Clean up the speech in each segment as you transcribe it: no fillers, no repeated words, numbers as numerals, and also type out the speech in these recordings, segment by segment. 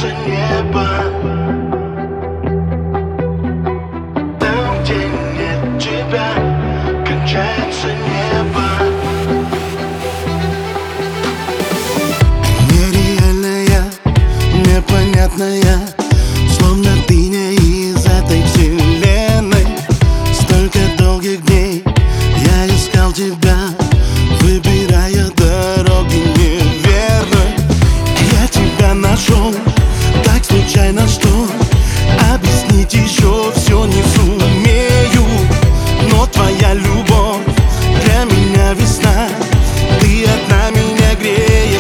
кончается небо. Там, где нет тебя, кончается небо. Нереальная, непонятная, словно ты не из этой вселенной. Столько долгих дней я искал тебя, выбирая дороги неверной. Я тебя нашел так случайно, что объяснить еще все не сумею. Но твоя любовь для меня весна, ты одна меня греешь.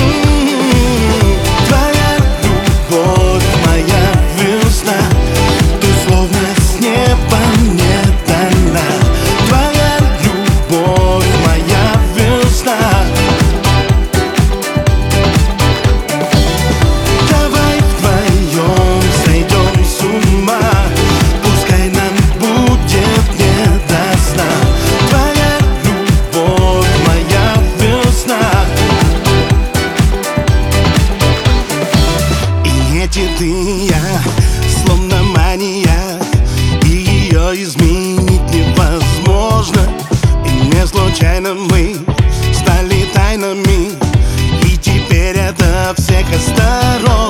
Твоя любовь, моя весна, ты словно с неба мне дана. Твоя любовь, моя весна. Давай вдвоем сойдем с ума, пускай нам будет не до сна. Твоя любовь, моя весна. И эти ты и я, словно мания, и ее изменить невозможно. И не случайно мы стали тайнами, и теперь это всех осторожно.